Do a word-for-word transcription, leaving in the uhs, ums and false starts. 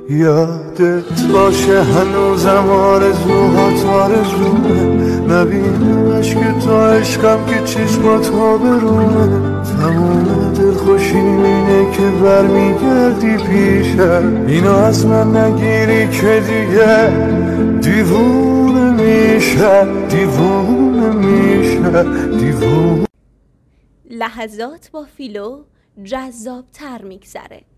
یادت باشه هنوزم آرزوهات آرزومه، نبینمش که تو عشقم که چشمات ها برونه. تمام دلخوشیم اینه که برمیگردی پیشم، اینو از من نگیری که دیگه دیوونه میشه، دیوونه میشه، دیوونه. لحظات با فیلو جذاب تر میگذره.